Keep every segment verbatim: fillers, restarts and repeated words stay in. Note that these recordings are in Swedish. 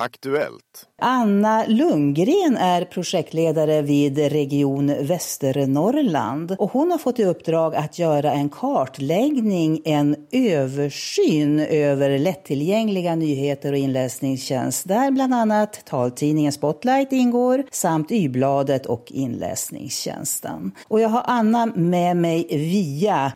Aktuellt. Anna Lundgren är projektledare vid Region Västernorrland och hon har fått i uppdrag att göra en kartläggning, en översyn över lättillgängliga nyheter och inläsningstjänst där bland annat taltidningen Spotlight ingår samt Y-bladet och inläsningstjänsten. Och jag har Anna med mig via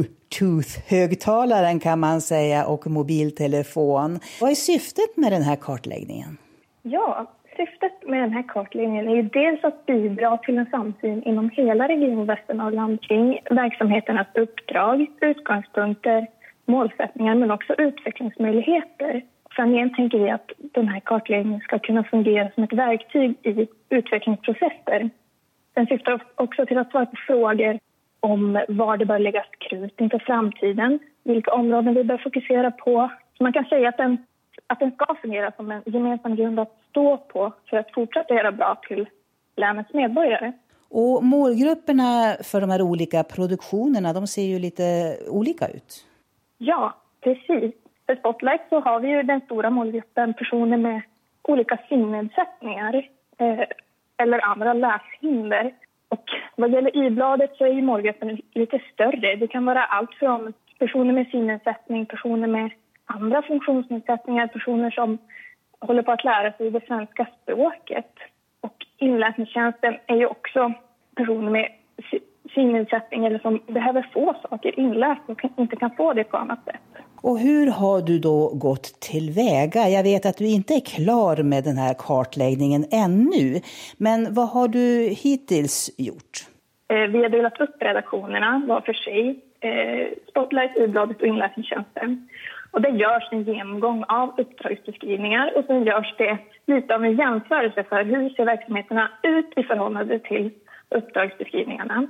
Bluetooth-högtalaren kan man säga och mobiltelefon. Vad är syftet med den här kartläggningen? Ja, syftet med den här kartläggningen är ju dels att bidra till en samsyn inom hela Region Västernorrland kring verksamheternas uppdrag, utgångspunkter, målsättningar men också utvecklingsmöjligheter. Framgent tänker vi att den här kartläggningen ska kunna fungera som ett verktyg i utvecklingsprocesser. Den syftar också till att svara på frågor om var det bör läggas krut inför framtiden, vilka områden vi bör fokusera på. Så man kan säga att den, att den ska fungera som en gemensam grund att stå på för att fortsätta göra bra till länets medborgare. Och målgrupperna för de här olika produktionerna, de ser ju lite olika ut. Ja, precis. För Spotlight så har vi ju den stora målgruppen personer med olika synnedsättningar eh, eller andra läshinder. Och vad gäller Y-bladet så är ju målgruppen lite större. Det kan vara allt från personer med synnedsättning, personer med andra funktionsnedsättningar, personer som håller på att lära sig det svenska språket. Och inläsningstjänsten är ju också personer med synnedsättning eller som behöver få saker inläst och inte kan få det på annat sätt. Och hur har du då gått tillväga? Jag vet att du inte är klar med den här kartläggningen ännu. Men vad har du hittills gjort? Vi har delat upp redaktionerna var för sig. Spotlight, Y-bladet och inläsningstjänsten. Och det görs en genomgång av uppdragsbeskrivningar och sen görs det lite av en jämförelse för hur ser verksamheterna ut i förhållande till uppdragsbeskrivningarna.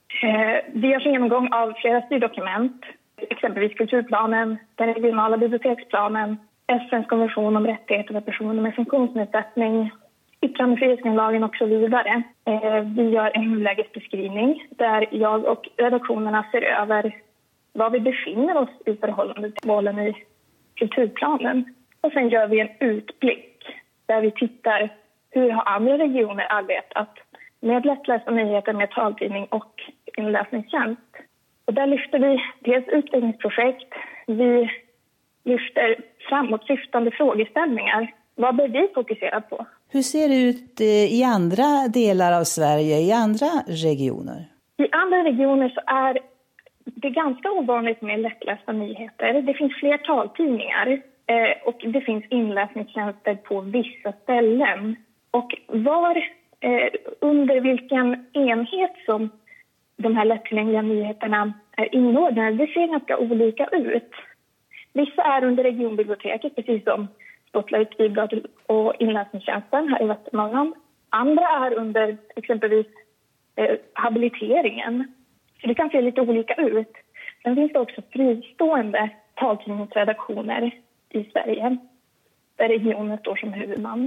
Det görs en genomgång av flera styrdokument, exempelvis kulturplanen, den regionala biblioteksplanen, F N:s konvention om rättigheter för personer med funktionsnedsättning, yttrandefrihetsgrundlagen och så vidare. Vi gör en nulägesbeskrivning där jag och redaktionerna ser över var vi befinner oss i förhållande till målen i kulturplanen. Och sen gör vi en utblick där vi tittar hur har andra regioner arbetat med lättlästa nyheter, med taltidning och inläsningstjänst. Och där lyfter vi dels utvecklingsprojekt, vi lyfter framåtsyftande frågeställningar. Vad bör vi fokusera på? Hur ser det ut i andra delar av Sverige, i andra regioner? I andra regioner så är det ganska ovanligt med lättlästa nyheter. Det finns fler taltidningar och det finns inläsningstjänster på vissa ställen. Och var, eh, under vilken enhet som de här lättillgängliga nyheterna är inordnade, det ser ganska olika ut. Vissa är under regionbiblioteket, precis som Spotlight, Y-bladet och inläsningstjänsten här i Västernorrland. Andra är under exempelvis eh, habiliteringen. Så det kan se lite olika ut. Sen finns det också fristående taltidningsredaktioner i Sverige där regionen står som huvudman.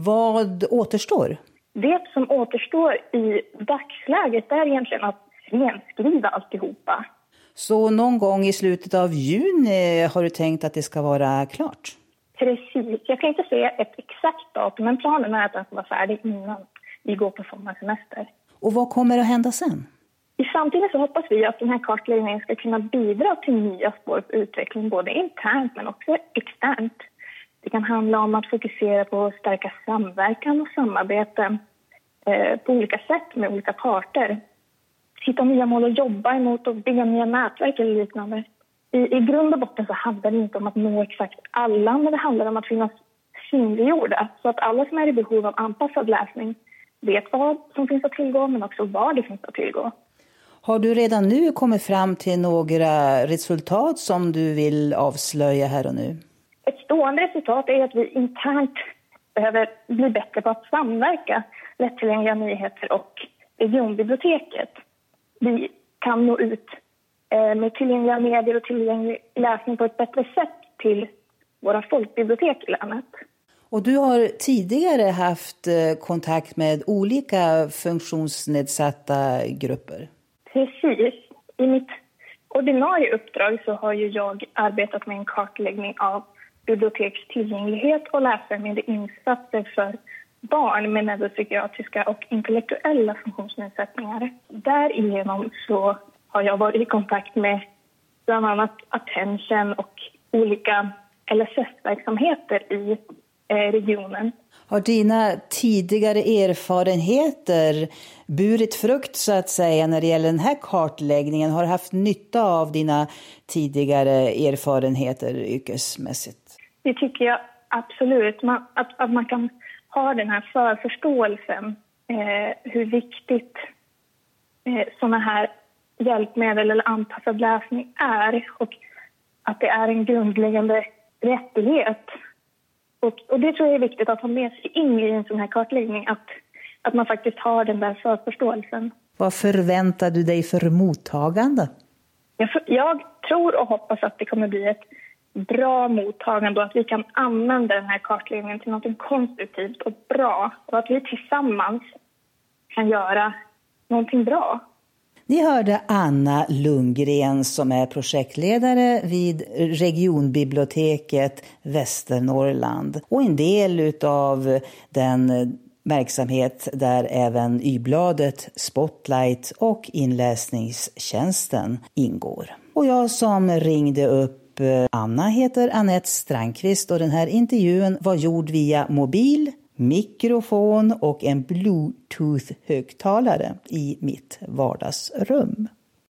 Vad återstår? Det som återstår i dagsläget är egentligen att renskriva alltihopa. Så någon gång i slutet av juni har du tänkt att det ska vara klart? Precis. Jag kan inte säga ett exakt datum, men planen är att den ska vara färdig innan vi går på sommarsemester. Och vad kommer att hända sen? I samtidigt så hoppas vi att den här kartläggningen ska kunna bidra till nya spår på utveckling både internt men också externt. Det kan handla om att fokusera på att stärka samverkan och samarbete eh, på olika sätt med olika parter. Hitta nya mål att jobba emot och bygga nya nätverk eller liknande. I, I grund och botten så handlar det inte om att nå exakt alla, men det handlar om att finnas synliggjorda så att alla som är i behov av anpassad läsning vet vad som finns att tillgå men också var det finns att tillgå. Har du redan nu kommit fram till några resultat som du vill avslöja här och nu? Ett stående resultat är att vi internt behöver bli bättre på att samverka lättillgängliga nyheter och regionbiblioteket. Vi kan nå ut med tillgängliga medier och tillgänglig läsning på ett bättre sätt till våra folkbibliotek i länet. Och du har tidigare haft kontakt med olika funktionsnedsatta grupper? Precis. I mitt ordinarie uppdrag så har ju jag arbetat med en kartläggning av bibliotekstillgänglighet och läsfrämjandeinsatser för barn med neuropsykiatriska och intellektuella funktionsnedsättningar. Därigenom så har jag varit i kontakt med bland annat Attention och olika L S S-verksamheter i eh, regionen. Har dina tidigare erfarenheter burit frukt så att säga när det gäller den här kartläggningen? Har du haft nytta av dina tidigare erfarenheter yrkesmässigt? Det tycker jag absolut. Man, att, att man kan ha den här förförståelsen eh, hur viktigt eh, sådana här hjälpmedel eller anpassad läsning är och att det är en grundläggande rättighet. Och, och det tror jag är viktigt att ha med sig in i en sån här kartläggning, att, att man faktiskt har den där förförståelsen. Vad förväntar du dig för mottagande? Jag, jag tror och hoppas att det kommer bli ett bra mottagande och att vi kan använda den här kartläggningen till något konstruktivt och bra. Och att vi tillsammans kan göra någonting bra. Ni hörde Anna Lundgren som är projektledare vid regionbiblioteket Västernorrland och en del av den verksamhet där även Y-bladet, Spotlight och inläsningstjänsten ingår. Och jag som ringde upp Anna heter Annette Strandqvist och den här intervjun var gjord via mobil, mikrofon och en Bluetooth-högtalare i mitt vardagsrum.